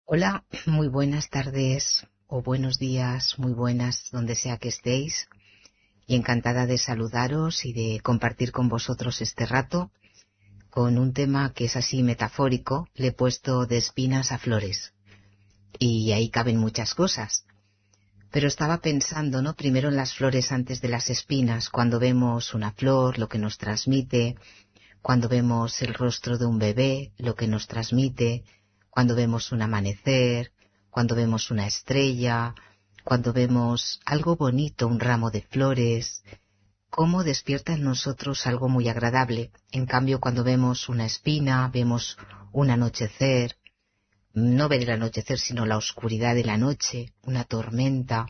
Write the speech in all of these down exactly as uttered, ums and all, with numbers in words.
Hola, muy buenas tardes o buenos días, muy buenas, donde sea que estéis, y encantada de saludaros y de compartir con vosotros este rato con un tema que es así metafórico. Le he puesto de espinas a flores y ahí caben muchas cosas, pero estaba pensando, ¿no? Primero en las flores antes de las espinas, cuando vemos una flor, lo que nos transmite, cuando vemos el rostro de un bebé, lo que nos transmite, cuando vemos un amanecer, cuando vemos una estrella, cuando vemos algo bonito, un ramo de flores, cómo despierta en nosotros algo muy agradable. En cambio, cuando vemos una espina, vemos un anochecer, no ver el anochecer, sino la oscuridad de la noche, una tormenta,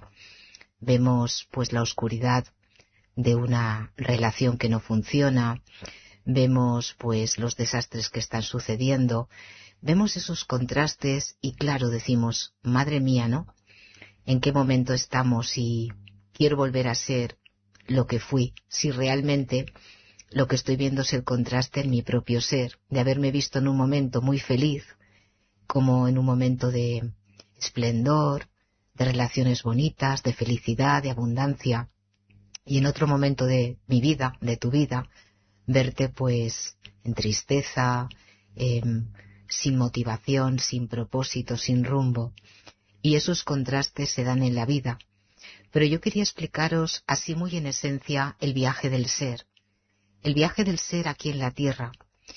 vemos pues la oscuridad de una relación que no funciona, vemos pues los desastres que están sucediendo, vemos esos contrastes y claro, decimos, madre mía, ¿no? ¿En qué momento estamos? Y quiero volver a ser lo que fui, si realmente lo que estoy viendo es el contraste en mi propio ser, de haberme visto en un momento muy feliz, como en un momento de esplendor, de relaciones bonitas, de felicidad, de abundancia, y en otro momento de mi vida, de tu vida, verte pues en tristeza, eh, sin motivación, sin propósito, sin rumbo. Y esos contrastes se dan en la vida. Pero yo quería explicaros así muy en esencia el viaje del ser. El viaje del ser aquí en la tierra.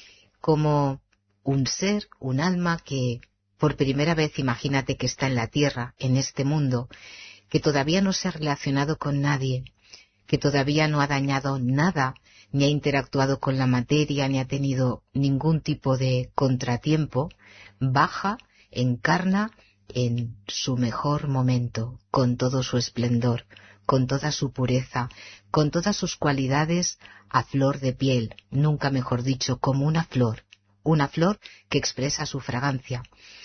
Como un ser, un alma que por primera vez, imagínate que está en la tierra, en este mundo, que todavía no se ha relacionado con nadie, que todavía no ha dañado nada, ni ha interactuado con la materia, ni ha tenido ningún tipo de contratiempo, baja, encarna en su mejor momento, con todo su esplendor, con toda su pureza, con todas sus cualidades a flor de piel, nunca mejor dicho, como una flor, una flor que expresa su fragancia.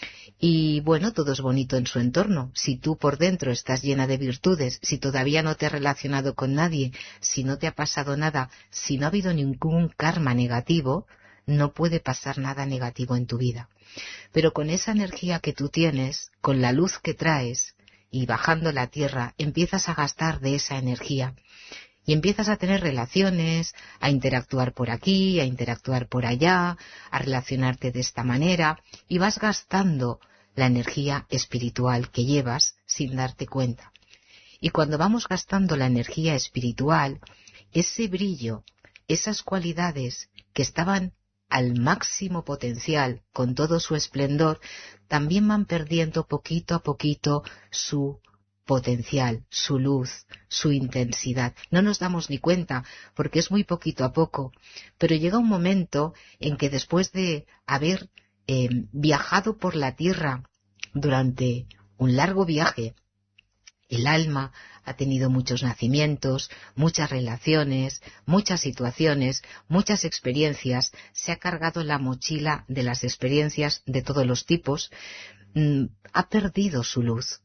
Y bueno, todo es bonito en su entorno. Si tú por dentro estás llena de virtudes, si todavía no te has relacionado con nadie, si no te ha pasado nada, si no ha habido ningún karma negativo, no puede pasar nada negativo en tu vida. Pero con esa energía que tú tienes, con la luz que traes, y bajando la tierra, empiezas a gastar de esa energía. Y empiezas a tener relaciones, a interactuar por aquí, a interactuar por allá, a relacionarte de esta manera, y vas gastando la energía espiritual que llevas sin darte cuenta. Y cuando vamos gastando la energía espiritual, ese brillo, esas cualidades que estaban al máximo potencial, con todo su esplendor, también van perdiendo poquito a poquito su potencial, su luz, su intensidad. No nos damos ni cuenta, porque es muy poquito a poco, pero llega un momento en que después de haber eh, viajado por la tierra durante un largo viaje, el alma ha tenido muchos nacimientos, muchas relaciones, muchas situaciones, muchas experiencias, se ha cargado la mochila de las experiencias de todos los tipos, mmm, ha perdido su luz.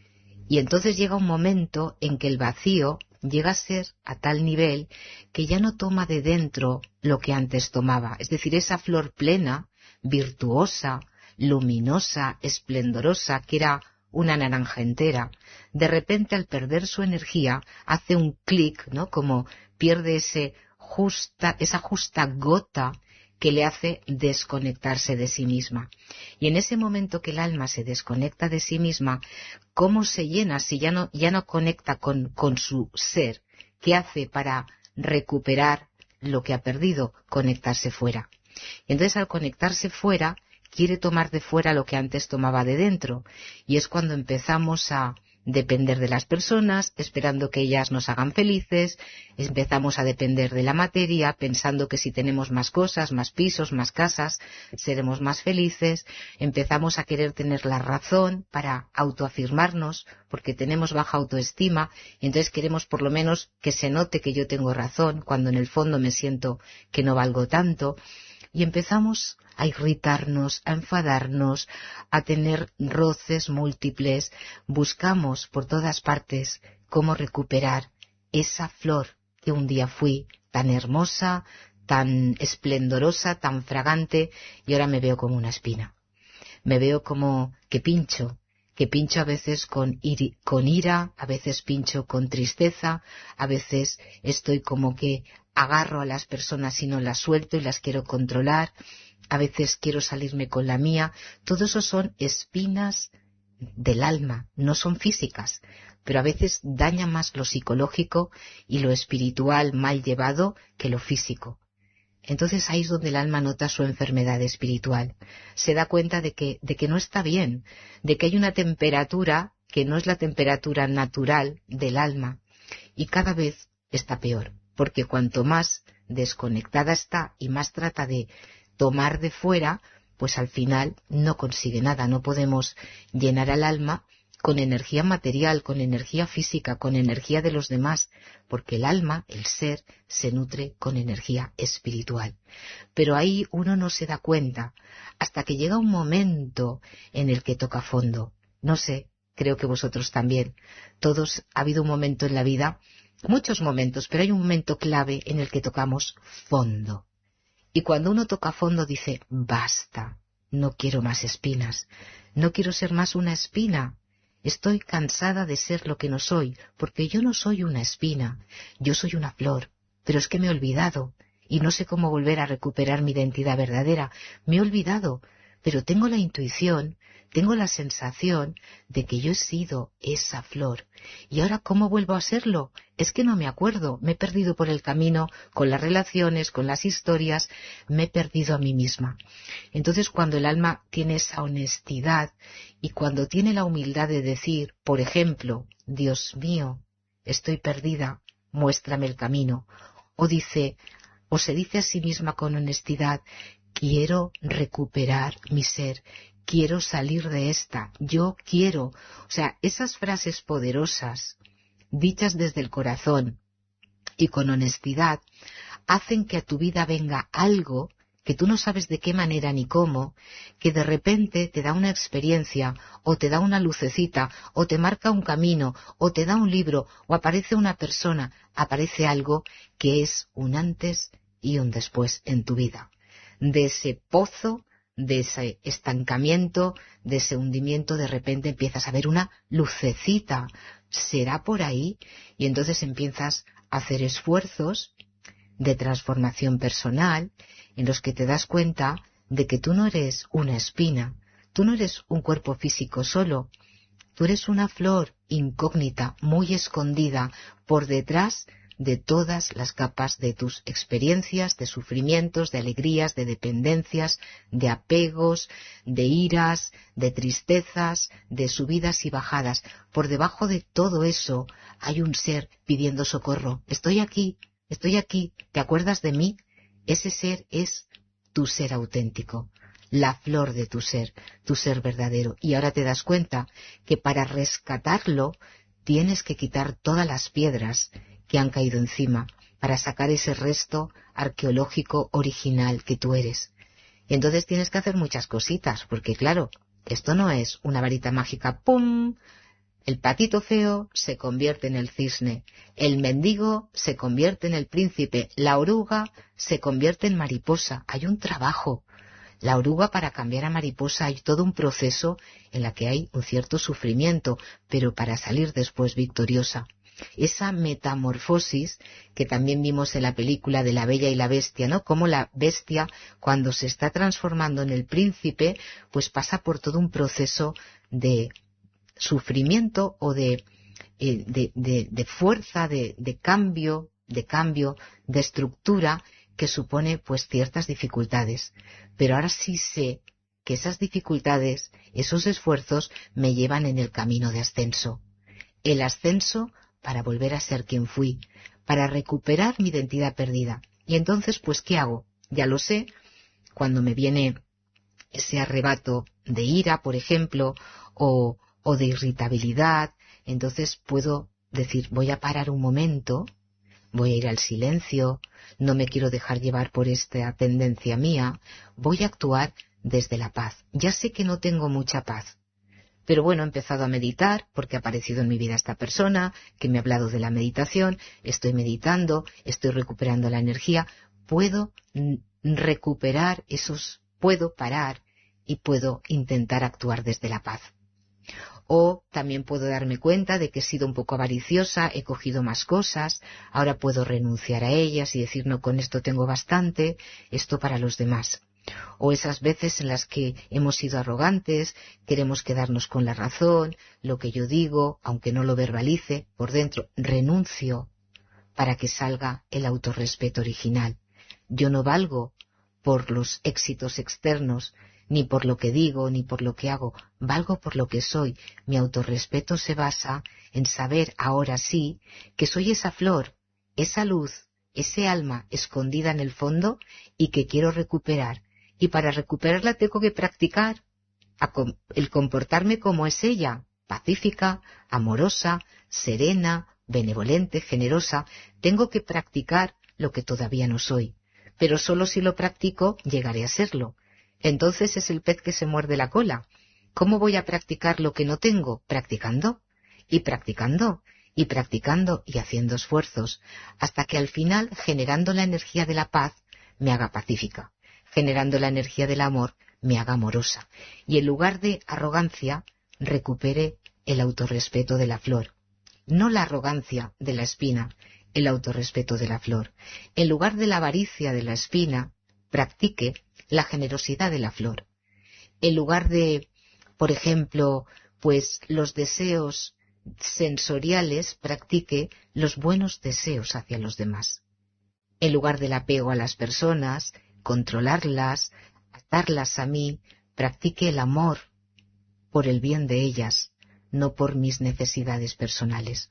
Y entonces llega un momento en que el vacío llega a ser a tal nivel que ya no toma de dentro lo que antes tomaba. Es decir, esa flor plena, virtuosa, luminosa, esplendorosa, que era una naranja entera, de repente al perder su energía hace un clic, ¿no? Como pierde ese justa, esa justa gota que le hace desconectarse de sí misma. Y en ese momento que el alma se desconecta de sí misma, ¿cómo se llena si ya no, ya no conecta con, con su ser? ¿Qué hace para recuperar lo que ha perdido? Conectarse fuera. Y entonces al conectarse fuera, quiere tomar de fuera lo que antes tomaba de dentro. Y es cuando empezamos a depender de las personas, esperando que ellas nos hagan felices, empezamos a depender de la materia, pensando que si tenemos más cosas, más pisos, más casas, seremos más felices, empezamos a querer tener la razón para autoafirmarnos, porque tenemos baja autoestima, y entonces queremos por lo menos que se note que yo tengo razón, cuando en el fondo me siento que no valgo tanto, y empezamos a irritarnos, a enfadarnos, a tener roces múltiples. Buscamos por todas partes cómo recuperar esa flor que un día fui, tan hermosa, tan esplendorosa, tan fragante, y ahora me veo como una espina. Me veo como que pincho, que pincho a veces con, iri, con ira, a veces pincho con tristeza, a veces estoy como que agarro a las personas y no las suelto y las quiero controlar, a veces quiero salirme con la mía. Todo eso son espinas del alma, no son físicas, pero a veces daña más lo psicológico y lo espiritual mal llevado que lo físico. Entonces ahí es donde el alma nota su enfermedad espiritual. Se da cuenta de que, de que no está bien, de que hay una temperatura que no es la temperatura natural del alma y cada vez está peor, porque cuanto más desconectada está y más trata de tomar de fuera, pues al final no consigue nada. No podemos llenar al alma con energía material, con energía física, con energía de los demás, porque el alma, el ser, se nutre con energía espiritual. Pero ahí uno no se da cuenta hasta que llega un momento en el que toca fondo. No sé, creo que vosotros también. Todos ha habido un momento en la vida, muchos momentos, pero hay un momento clave en el que tocamos fondo. Y cuando uno toca fondo dice, basta, no quiero más espinas, no quiero ser más una espina. Estoy cansada de ser lo que no soy, porque yo no soy una espina, yo soy una flor, pero es que me he olvidado, y no sé cómo volver a recuperar mi identidad verdadera. Me he olvidado, pero tengo la intuición, tengo la sensación de que yo he sido esa flor. ¿Y ahora cómo vuelvo a serlo? Es que no me acuerdo, me he perdido por el camino, con las relaciones, con las historias, me he perdido a mí misma. Entonces cuando el alma tiene esa honestidad y cuando tiene la humildad de decir, por ejemplo, Dios mío, estoy perdida, muéstrame el camino, o dice, o se dice a sí misma con honestidad, quiero recuperar mi ser, quiero salir de esta, yo quiero. O sea, esas frases poderosas, dichas desde el corazón y con honestidad, hacen que a tu vida venga algo que tú no sabes de qué manera ni cómo, que de repente te da una experiencia, o te da una lucecita, o te marca un camino, o te da un libro, o aparece una persona, aparece algo que es un antes y un después en tu vida. De ese pozo, de ese estancamiento, de ese hundimiento, de repente empiezas a ver una lucecita. ¿Será por ahí? Y entonces empiezas a hacer esfuerzos de transformación personal en los que te das cuenta de que tú no eres una espina, tú no eres un cuerpo físico solo, tú eres una flor incógnita, muy escondida por detrás de todas las capas de tus experiencias, de sufrimientos, de alegrías, de dependencias, de apegos, de iras, de tristezas, de subidas y bajadas. Por debajo de todo eso hay un ser pidiendo socorro. Estoy aquí, estoy aquí, ¿te acuerdas de mí? Ese ser es tu ser auténtico, la flor de tu ser, tu ser verdadero. Y ahora te das cuenta que para rescatarlo tienes que quitar todas las piedras que han caído encima para sacar ese resto arqueológico original que tú eres. Y entonces tienes que hacer muchas cositas, porque claro, esto no es una varita mágica, ¡pum! El patito feo se convierte en el cisne, el mendigo se convierte en el príncipe, la oruga se convierte en mariposa. Hay un trabajo. La oruga, para cambiar a mariposa, hay todo un proceso en la que hay un cierto sufrimiento, pero para salir después victoriosa. Esa metamorfosis que también vimos en la película de La Bella y la Bestia, ¿no? Cómo la bestia, cuando se está transformando en el príncipe, pues pasa por todo un proceso de sufrimiento o de, eh, de, de, de fuerza, de, de cambio, de cambio, de estructura, que supone pues ciertas dificultades. Pero ahora sí sé que esas dificultades, esos esfuerzos, me llevan en el camino de ascenso. El ascenso para volver a ser quien fui, para recuperar mi identidad perdida. Y entonces, pues, ¿qué hago? Ya lo sé, cuando me viene ese arrebato de ira, por ejemplo, o, o de irritabilidad, entonces puedo decir, voy a parar un momento, voy a ir al silencio, no me quiero dejar llevar por esta tendencia mía, voy a actuar desde la paz. Ya sé que no tengo mucha paz, pero bueno, he empezado a meditar porque ha aparecido en mi vida esta persona que me ha hablado de la meditación, estoy meditando, estoy recuperando la energía, puedo recuperar esos, puedo parar y puedo intentar actuar desde la paz. O también puedo darme cuenta de que he sido un poco avariciosa, he cogido más cosas, ahora puedo renunciar a ellas y decir, no, con esto tengo bastante, esto para los demás. O esas veces en las que hemos sido arrogantes, queremos quedarnos con la razón, lo que yo digo, aunque no lo verbalice, por dentro renuncio para que salga el autorrespeto original. Yo no valgo por los éxitos externos, ni por lo que digo, ni por lo que hago, valgo por lo que soy. Mi autorrespeto se basa en saber ahora sí que soy esa flor, esa luz, ese alma escondida en el fondo y que quiero recuperar. Y para recuperarla tengo que practicar el comportarme como es ella, pacífica, amorosa, serena, benevolente, generosa. Tengo que practicar lo que todavía no soy, pero solo si lo practico llegaré a serlo. Entonces es el pez que se muerde la cola. ¿Cómo voy a practicar lo que no tengo? Practicando, y practicando, y practicando, y haciendo esfuerzos, hasta que al final, generando la energía de la paz, me haga pacífica, generando la energía del amor, me haga amorosa, y en lugar de arrogancia, recupere el autorrespeto de la flor. No la arrogancia de la espina, el autorrespeto de la flor. En lugar de la avaricia de la espina, practique la generosidad de la flor. En lugar de, por ejemplo, pues los deseos sensoriales, practique los buenos deseos hacia los demás. En lugar del apego a las personas, controlarlas, atarlas a mí, practique el amor por el bien de ellas, no por mis necesidades personales.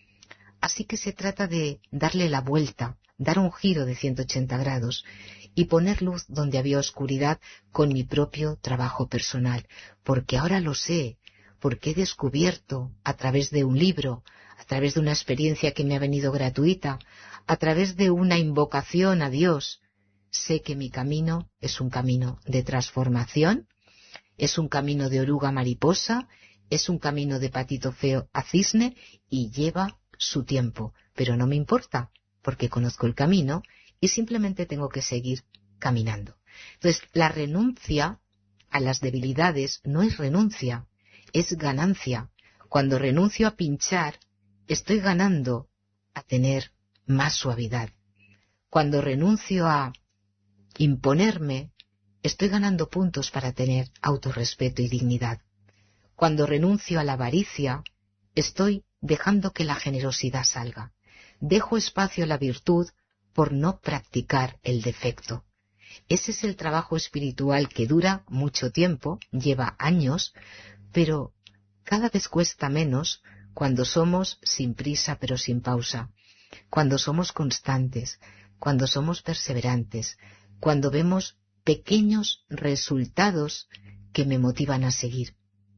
Así que se trata de darle la vuelta, dar un giro de ciento ochenta grados y poner luz donde había oscuridad con mi propio trabajo personal, porque ahora lo sé, porque he descubierto a través de un libro, a través de una experiencia que me ha venido gratuita, a través de una invocación a Dios, sé que mi camino es un camino de transformación, es un camino de oruga a mariposa, es un camino de patito feo a cisne y lleva su tiempo, pero no me importa, porque conozco el camino y simplemente tengo que seguir caminando. Entonces, la renuncia a las debilidades no es renuncia, es ganancia. Cuando renuncio a pinchar, estoy ganando a tener más suavidad. Cuando renuncio a imponerme, estoy ganando puntos para tener autorrespeto y dignidad. Cuando renuncio a la avaricia, estoy dejando que la generosidad salga. Dejo espacio a la virtud por no practicar el defecto. Ese es el trabajo espiritual que dura mucho tiempo, lleva años, pero cada vez cuesta menos cuando somos sin prisa pero sin pausa, cuando somos constantes, cuando somos perseverantes, cuando vemos pequeños resultados que me motivan a seguir.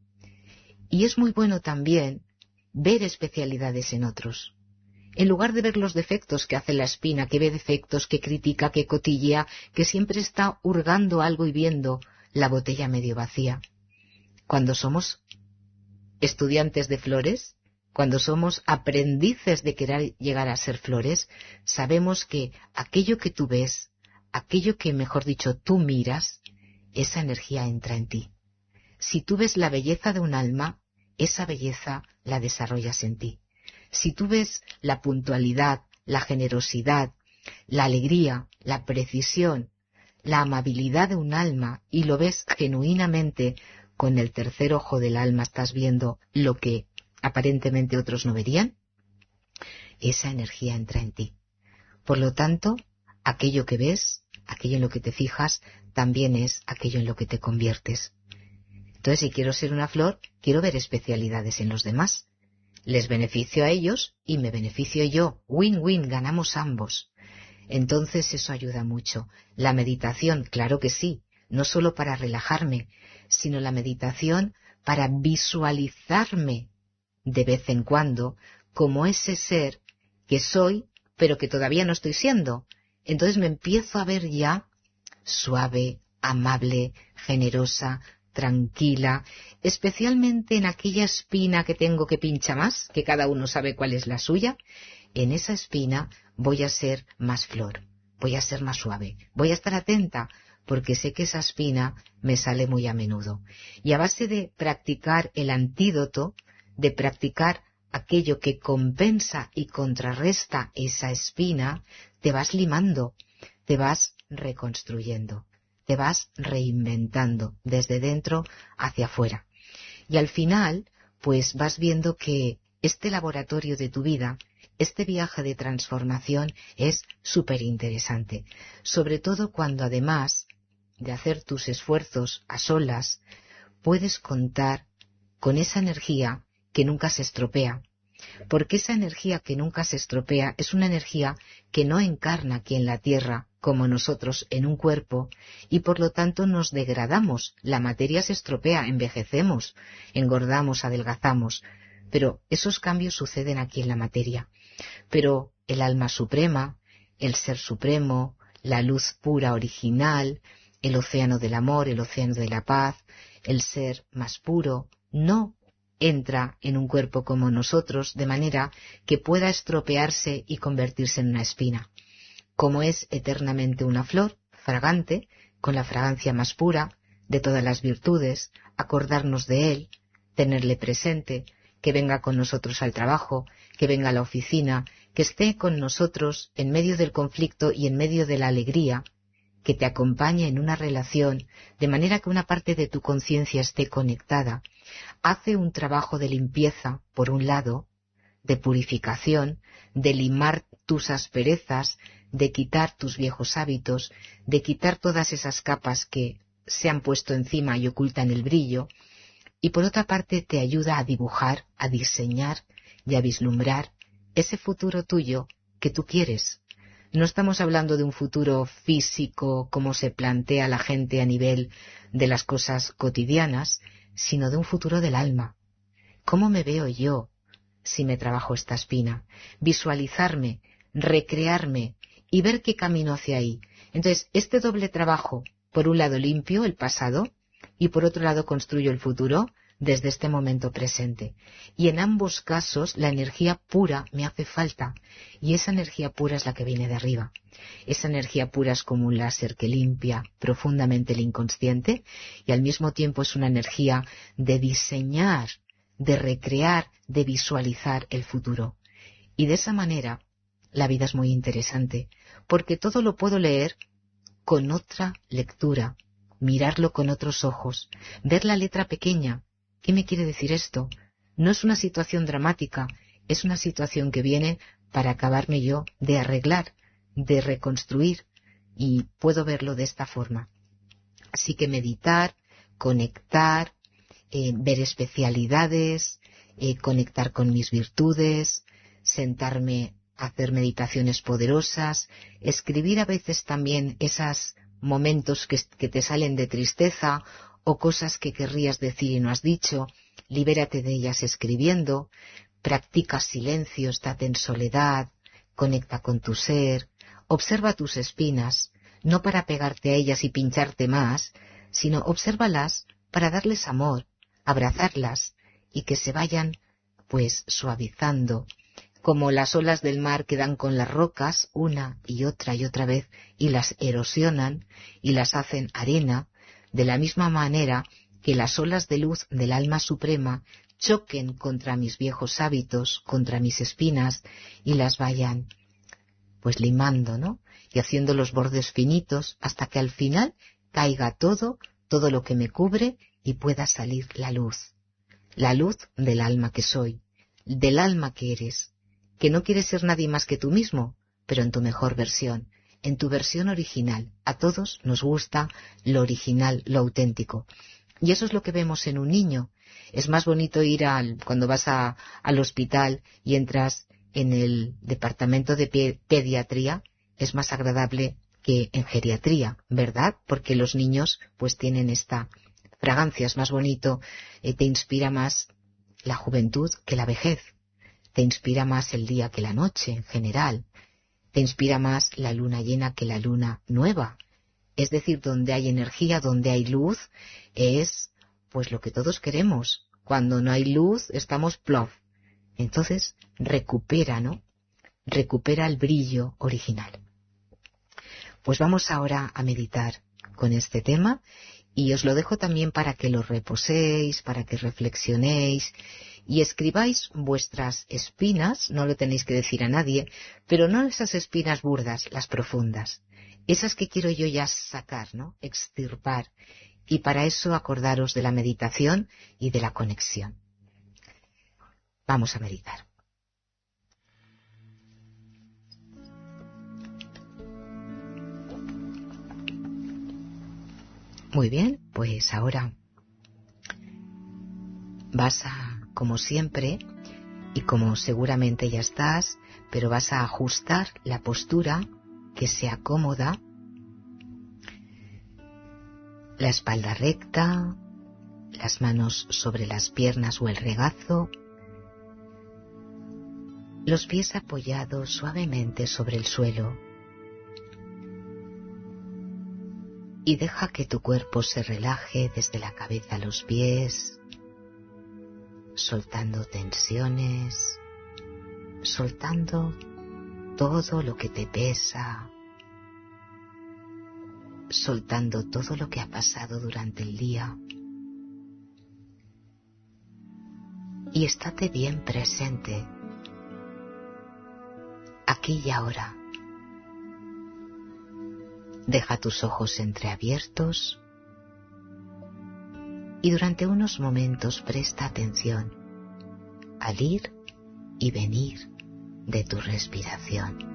Y es muy bueno también ver especialidades en otros. En lugar de ver los defectos que hace la espina, que ve defectos, que critica, que cotillea, que siempre está hurgando algo y viendo la botella medio vacía. Cuando somos estudiantes de flores, cuando somos aprendices de querer llegar a ser flores, sabemos que aquello que tú ves, aquello que, mejor dicho, tú miras, esa energía entra en ti. Si tú ves la belleza de un alma, esa belleza la desarrollas en ti. Si tú ves la puntualidad, la generosidad, la alegría, la precisión, la amabilidad de un alma y lo ves genuinamente, con el tercer ojo del alma estás viendo lo que aparentemente otros no verían, esa energía entra en ti. Por lo tanto, aquello que ves, aquello en lo que te fijas, también es aquello en lo que te conviertes. Entonces, si quiero ser una flor, quiero ver especialidades en los demás. Les beneficio a ellos y me beneficio yo. Win-win, ganamos ambos. Entonces eso ayuda mucho. La meditación, claro que sí, no solo para relajarme, sino la meditación para visualizarme de vez en cuando como ese ser que soy, pero que todavía no estoy siendo. Entonces me empiezo a ver ya suave, amable, generosa, tranquila, especialmente en aquella espina que tengo que pincha más, que cada uno sabe cuál es la suya. En esa espina voy a ser más flor, voy a ser más suave, voy a estar atenta, porque sé que esa espina me sale muy a menudo. Y a base de practicar el antídoto, de practicar aquello que compensa y contrarresta esa espina, te vas limando, te vas reconstruyendo, te vas reinventando desde dentro hacia afuera. Y al final, pues vas viendo que este laboratorio de tu vida, este viaje de transformación es súper interesante, sobre todo cuando además de hacer tus esfuerzos a solas, puedes contar con esa energía que nunca se estropea, porque esa energía que nunca se estropea es una energía que no encarna aquí en la Tierra como nosotros en un cuerpo, y por lo tanto nos degradamos, la materia se estropea, envejecemos, engordamos, adelgazamos, pero esos cambios suceden aquí en la materia. Pero el alma suprema, el ser supremo, la luz pura original, el océano del amor, el océano de la paz, el ser más puro, no entra en un cuerpo como nosotros de manera que pueda estropearse y convertirse en una espina. Como es eternamente una flor fragante, con la fragancia más pura de todas las virtudes, acordarnos de él, tenerle presente, que venga con nosotros al trabajo, que venga a la oficina, que esté con nosotros en medio del conflicto y en medio de la alegría, que te acompañe en una relación, de manera que una parte de tu conciencia esté conectada. Hace un trabajo de limpieza, por un lado, de purificación, de limar tus asperezas, de quitar tus viejos hábitos, de quitar todas esas capas que se han puesto encima y ocultan el brillo, y por otra parte te ayuda a dibujar, a diseñar y a vislumbrar ese futuro tuyo que tú quieres. No estamos hablando de un futuro físico como se plantea la gente a nivel de las cosas cotidianas, sino de un futuro del alma. ¿Cómo me veo yo si me trabajo esta espina? Visualizarme, recrearme y ver qué camino hacia ahí. Entonces, este doble trabajo, por un lado limpio el pasado y por otro lado construyo el futuro desde este momento presente. Y en ambos casos la energía pura me hace falta, y esa energía pura es la que viene de arriba. Esa energía pura es como un láser que limpia profundamente el inconsciente y al mismo tiempo es una energía de diseñar, de recrear, de visualizar el futuro. Y de esa manera la vida es muy interesante, porque todo lo puedo leer con otra lectura, mirarlo con otros ojos, ver la letra pequeña. ¿Qué me quiere decir esto? No es una situación dramática, es una situación que viene para acabarme yo de arreglar, de reconstruir, y puedo verlo de esta forma. Así que meditar, conectar, eh, ver especialidades, eh, conectar con mis virtudes, sentarme a hacer meditaciones poderosas, escribir a veces también esos momentos que, que te salen de tristeza o cosas que querrías decir y no has dicho, libérate de ellas escribiendo, practica silencio, estate en soledad, conecta con tu ser, observa tus espinas, no para pegarte a ellas y pincharte más, sino obsérvalas para darles amor, abrazarlas y que se vayan, pues, suavizando, como las olas del mar que dan con las rocas una y otra y otra vez y las erosionan y las hacen arena, de la misma manera que las olas de luz del alma suprema choquen contra mis viejos hábitos, contra mis espinas, y las vayan, pues, limando, ¿no? Y haciendo los bordes finitos hasta que al final caiga todo, todo lo que me cubre y pueda salir la luz. La luz del alma que soy, del alma que eres, que no quieres ser nadie más que tú mismo, pero en tu mejor versión, en tu versión original. A todos nos gusta lo original, lo auténtico. Y eso es lo que vemos en un niño. Es más bonito ir al, cuando vas a, al hospital y entras en el departamento de pe- pediatría, es más agradable que en geriatría, ¿verdad? Porque los niños pues tienen esta fragancia, es más bonito, eh, te inspira más la juventud que la vejez, te inspira más el día que la noche en general, te inspira más la luna llena que la luna nueva. Es decir, donde hay energía, donde hay luz, es pues lo que todos queremos. Cuando no hay luz, estamos plof. Entonces, recupera, ¿no? Recupera el brillo original. Pues vamos ahora a meditar, con este tema y os lo dejo también para que lo reposéis, para que reflexionéis y escribáis vuestras espinas, no lo tenéis que decir a nadie, pero no esas espinas burdas, las profundas, esas que quiero yo ya sacar, ¿no? Extirpar. Y para eso acordaros de la meditación y de la conexión. Vamos a meditar. Muy bien, pues ahora vas a, como siempre, y como seguramente ya estás, pero vas a ajustar la postura que sea cómoda, la espalda recta, las manos sobre las piernas o el regazo, los pies apoyados suavemente sobre el suelo y deja que tu cuerpo se relaje desde la cabeza a los pies, soltando tensiones, soltando todo lo que te pesa, soltando todo lo que ha pasado durante el día. Y estate bien presente, aquí y ahora. Deja tus ojos entreabiertos y durante unos momentos presta atención al ir y venir de tu respiración.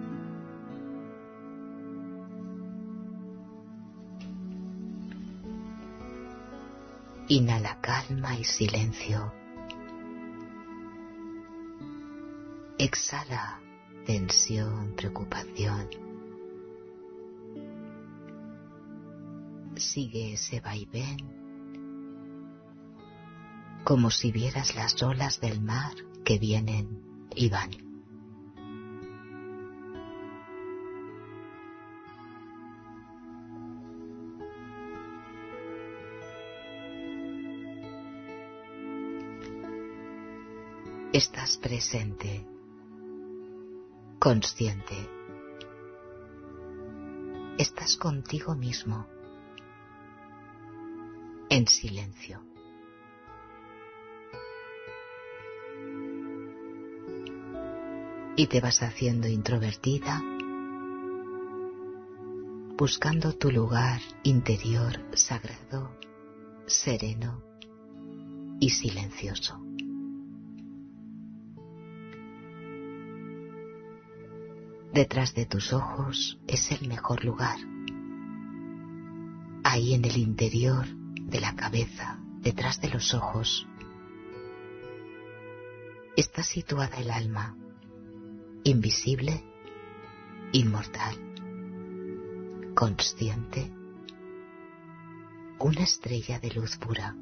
Inhala calma y silencio. Exhala tensión, preocupación. Sigue ese vaivén como si vieras las olas del mar que vienen y van. Estás presente, consciente. Estás contigo mismo, en silencio. Y te vas haciendo introvertida, buscando tu lugar interior sagrado, sereno y silencioso. Detrás de tus ojos es el mejor lugar. Ahí en el interior de la cabeza, detrás de los ojos, está situada el alma, invisible, inmortal, consciente, una estrella de luz pura.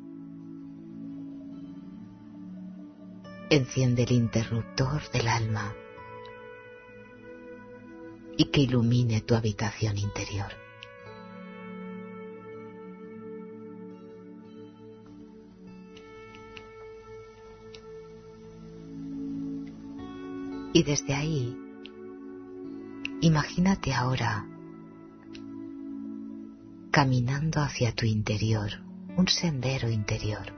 Enciende el interruptor del alma y que ilumine tu habitación interior. Y desde ahí, imagínate ahora caminando hacia tu interior, un sendero interior,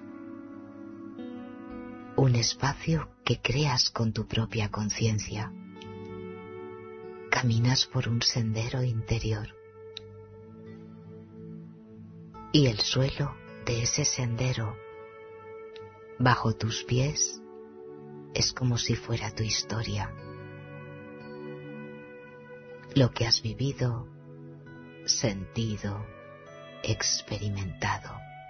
un espacio que creas con tu propia conciencia. Caminas por un sendero interior y el suelo de ese sendero bajo tus pies es como si fuera tu historia, lo que has vivido, sentido, experimentado.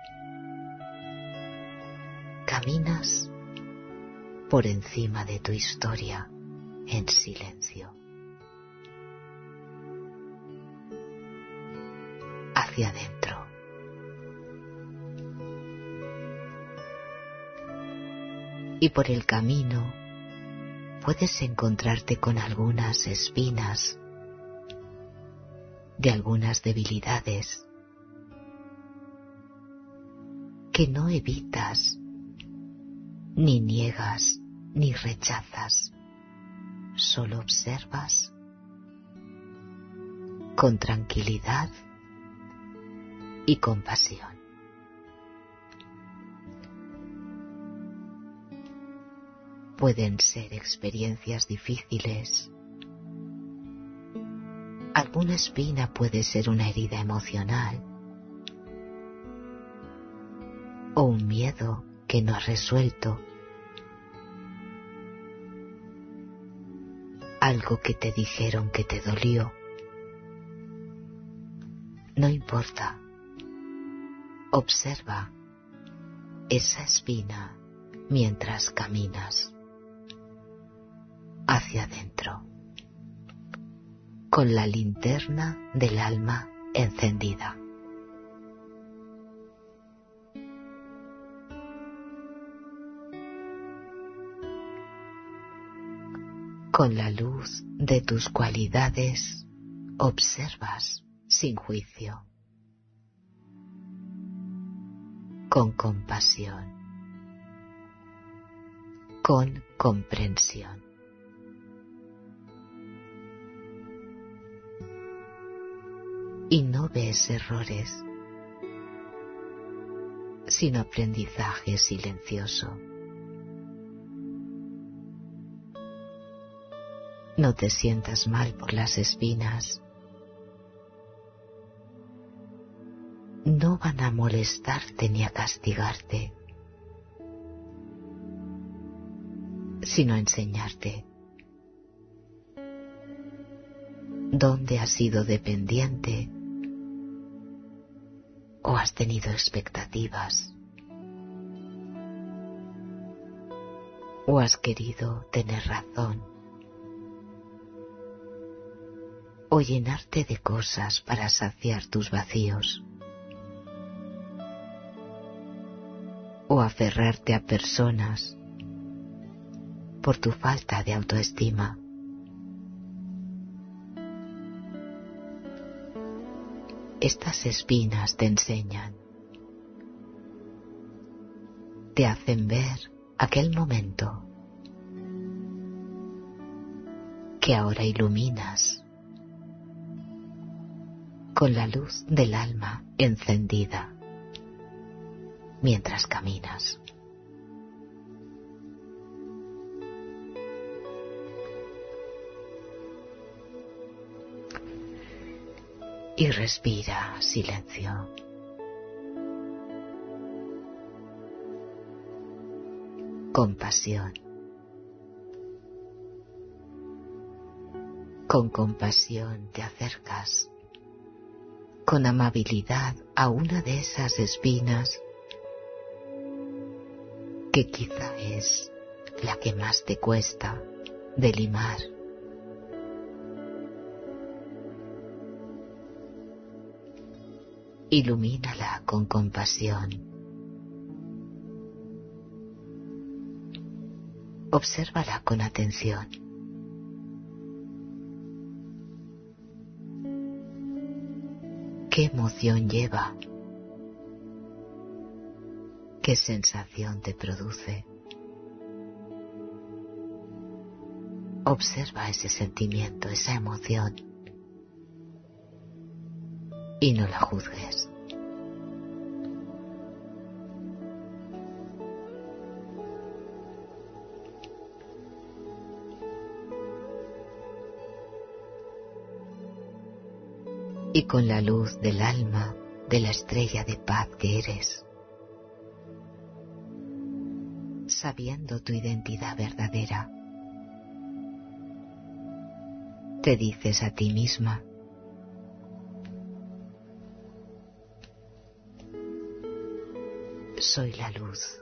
Caminas por encima de tu historia en silencio. Hacia adentro. Y por el camino puedes encontrarte con algunas espinas de algunas debilidades que no evitas, ni niegas, ni rechazas, solo observas con tranquilidad y compasión. Pueden ser experiencias difíciles. Alguna espina puede ser una herida emocional o un miedo que no has resuelto, algo que te dijeron que te dolió. No importa. Observa esa espina mientras caminas hacia adentro, con la linterna del alma encendida. Con la luz de tus cualidades, observas sin juicio, con compasión, con comprensión. Y no ves errores, sino aprendizaje silencioso. No te sientas mal por las espinas. No van a molestarte ni a castigarte, sino a enseñarte dónde has sido dependiente o has tenido expectativas o has querido tener razón o llenarte de cosas para saciar tus vacíos o aferrarte a personas por tu falta de autoestima. Estas espinas te enseñan, te hacen ver aquel momento que ahora iluminas con la luz del alma encendida mientras caminas. Y respira silencio. Compasión. Con compasión te acercas, con amabilidad, a una de esas espinas que quizá es la que más te cuesta de limar. Ilumínala con compasión. Obsérvala con atención. ¿Qué emoción lleva? ¿Qué sensación te produce? Observa ese sentimiento, esa emoción, y no la juzgues. Y con la luz del alma, de la estrella de paz que eres, sabiendo tu identidad verdadera, te dices a ti misma: soy la luz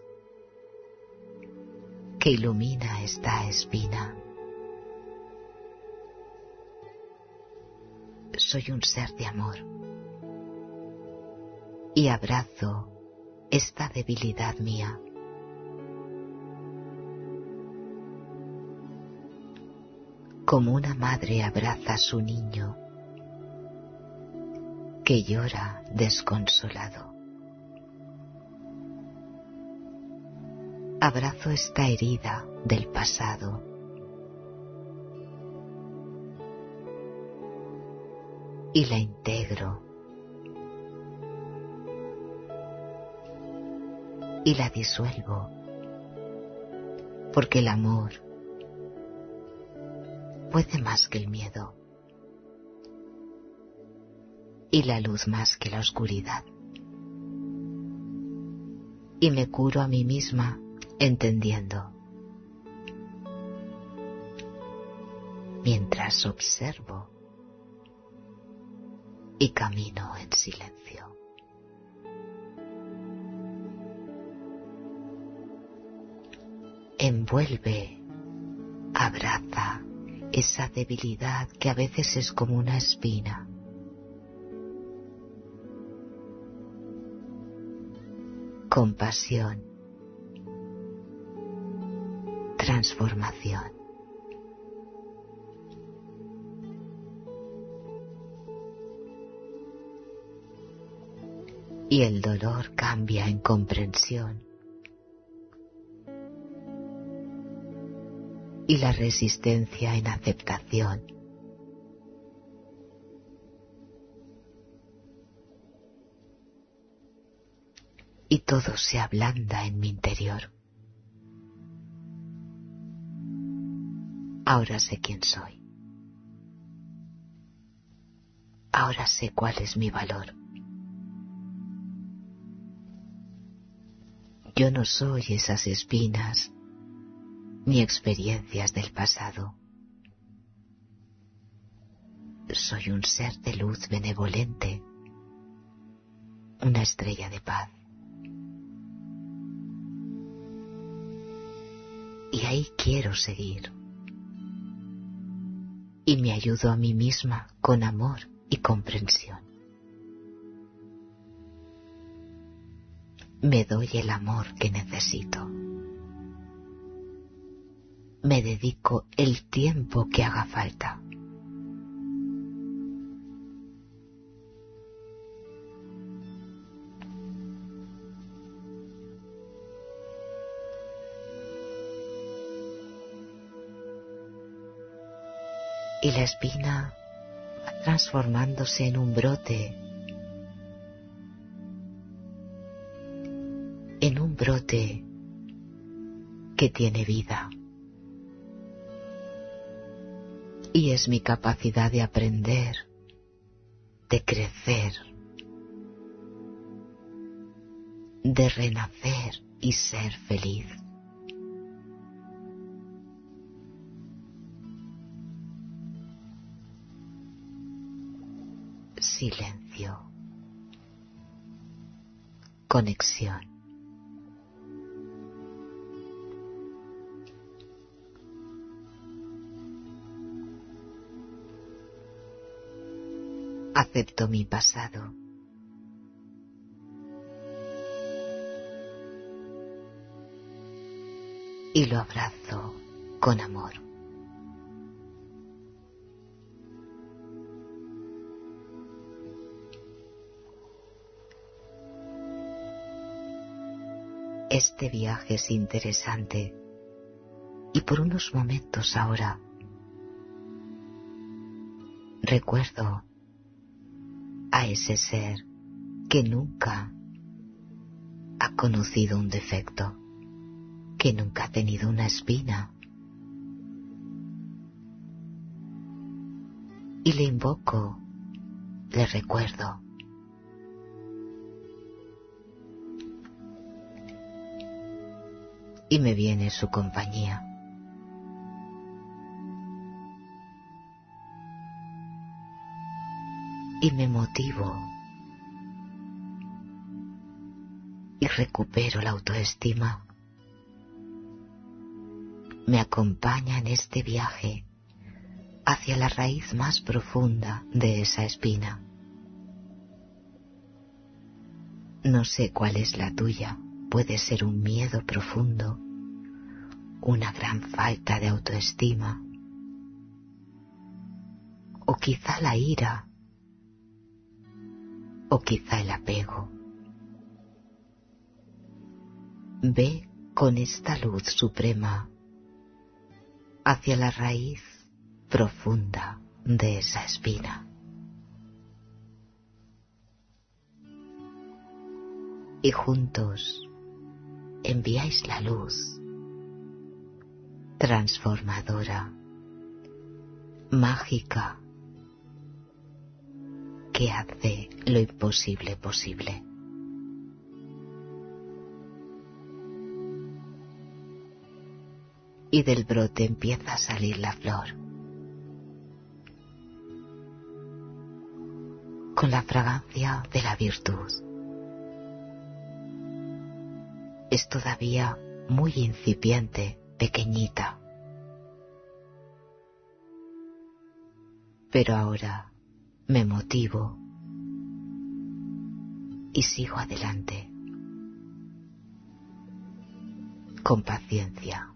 que ilumina esta espina. Soy un ser de amor y abrazo esta debilidad mía. Como una madre abraza a su niño que llora desconsolado. Abrazo esta herida del pasado y la integro y la disuelvo, porque el amor puede más que el miedo y la luz más que la oscuridad. Y me curo a mí misma entendiendo, mientras observo y camino en silencio. Envuelve, abraza esa debilidad que a veces es como una espina. Compasión, transformación. Y el dolor cambia en comprensión. Y la resistencia en aceptación. Y todo se ablanda en mi interior. Ahora sé quién soy. Ahora sé cuál es mi valor. Yo no soy esas espinas ni experiencias del pasado. Soy un ser de luz benevolente, una estrella de paz. Y ahí quiero seguir. Y me ayudo a mí misma con amor y comprensión. Me doy el amor que necesito. Me dedico el tiempo que haga falta. Y la espina va transformándose en un brote, en un brote que tiene vida. Y es mi capacidad de aprender, de crecer, de renacer y ser feliz. Silencio. Conexión. Acepto mi pasado. Y lo abrazo con amor. Este viaje es interesante y por unos momentos ahora recuerdo a ese ser que nunca ha conocido un defecto, que nunca ha tenido una espina. Y le invoco, le recuerdo. Y me viene su compañía. Y me motivo. Y recupero la autoestima. Me acompaña en este viaje hacia la raíz más profunda de esa espina. No sé cuál es la tuya. Puede ser un miedo profundo, una gran falta de autoestima, o quizá la ira, o quizá el apego. Ve con esta luz suprema hacia la raíz profunda de esa espina. Y juntos enviáis la luz transformadora, mágica, que hace lo imposible posible. Y del brote empieza a salir la flor, con la fragancia de la virtud. Es todavía muy incipiente, pequeñita, pero ahora me motivo y sigo adelante, con paciencia,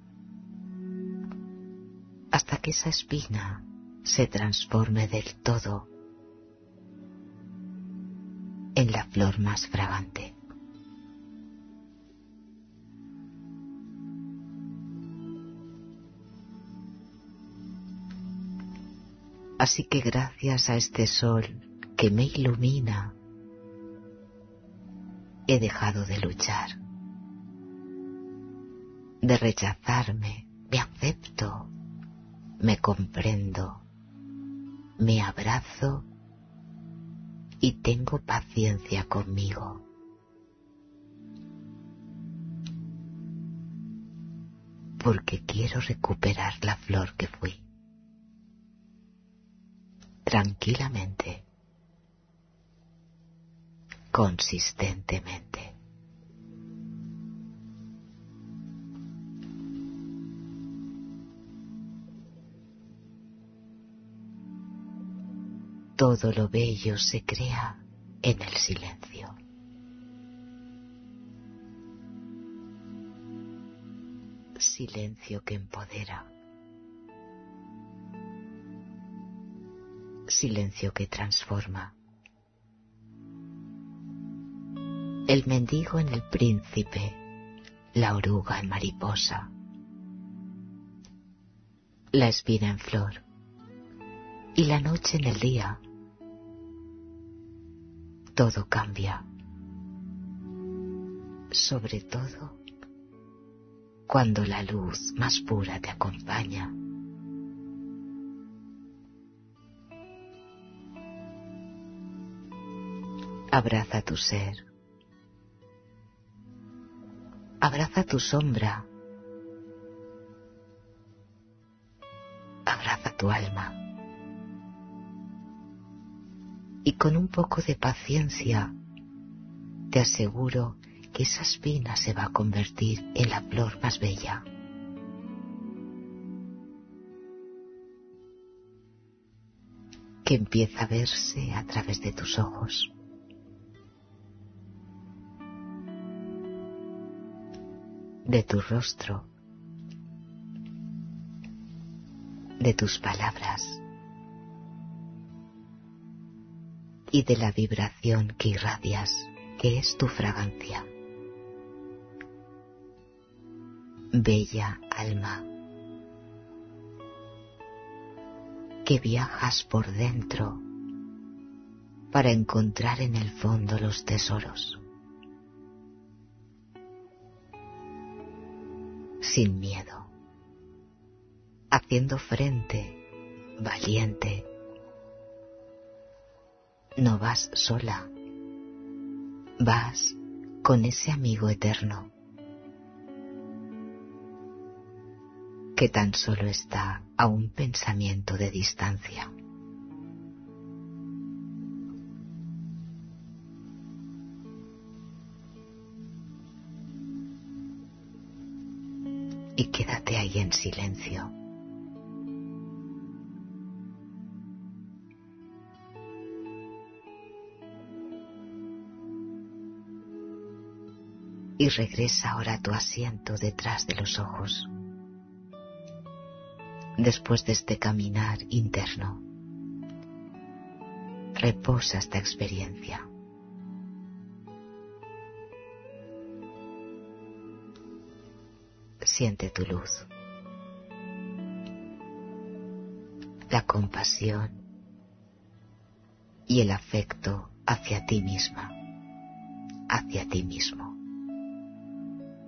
hasta que esa espina se transforme del todo en la flor más fragante. Así que gracias a este sol que me ilumina, he dejado de luchar, de rechazarme, me acepto, me comprendo, me abrazo y tengo paciencia conmigo. Porque quiero recuperar la flor que fui. Tranquilamente, consistentemente. Todo lo bello se crea en el silencio. Silencio que empodera. Silencio que transforma. El mendigo en el príncipe, la oruga en mariposa, la espina en flor y la noche en el día. Todo cambia, sobre todo cuando la luz más pura te acompaña. Abraza tu ser, abraza tu sombra, abraza tu alma y con un poco de paciencia te aseguro que esa espina se va a convertir en la flor más bella. Que empieza a verse a través de tus ojos. De tu rostro, de tus palabras y de la vibración que irradias, que es tu fragancia. Bella alma, que viajas por dentro para encontrar en el fondo los tesoros. Sin miedo, haciendo frente, valiente. No vas sola, vas con ese amigo eterno que tan solo está a un pensamiento de distancia. Y quédate ahí en silencio. Y regresa ahora a tu asiento detrás de los ojos. Después de este caminar interno, reposa esta experiencia. Siente tu luz, la compasión y el afecto hacia ti misma, hacia ti mismo.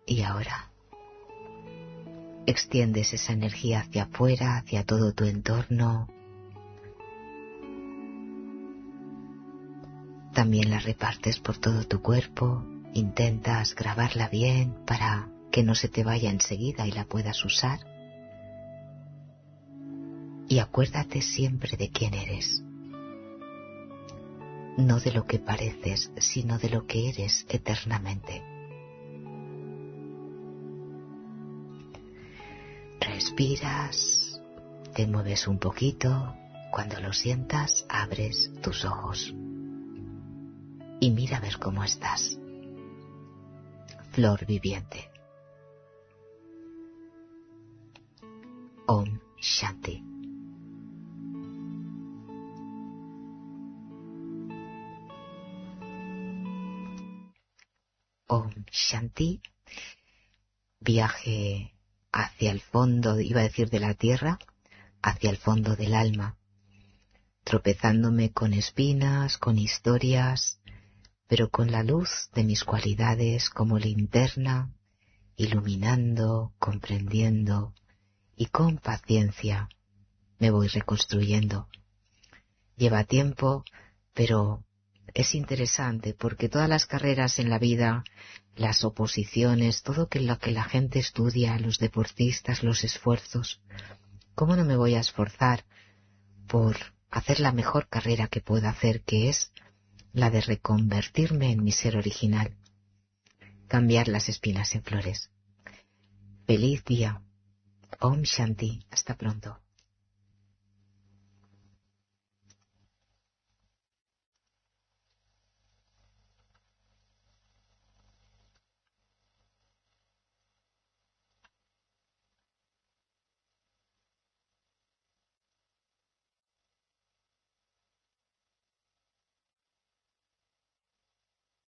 Y ahora extiendes esa energía hacia afuera, hacia todo tu entorno. También la repartes por todo tu cuerpo. Intentas grabarla bien para que no se te vaya enseguida y la puedas usar. Y acuérdate siempre de quién eres. No de lo que pareces, sino de lo que eres eternamente. Respiras, te mueves un poquito. Cuando lo sientas, abres tus ojos. Y mira a ver cómo estás. Flor viviente. Om Shanti. Om Shanti. Viaje hacia el fondo, iba a decir de la tierra, hacia el fondo del alma, tropezándome con espinas, con historias, pero con la luz de mis cualidades como linterna, iluminando, comprendiendo y con paciencia me voy reconstruyendo. Lleva tiempo, pero es interesante porque todas las carreras en la vida, las oposiciones, todo que lo que la gente estudia, los deportistas, los esfuerzos, ¿cómo no me voy a esforzar por hacer la mejor carrera que pueda hacer, que es la de reconvertirme en mi ser original, cambiar las espinas en flores? Feliz día. Om Shanti. Hasta pronto.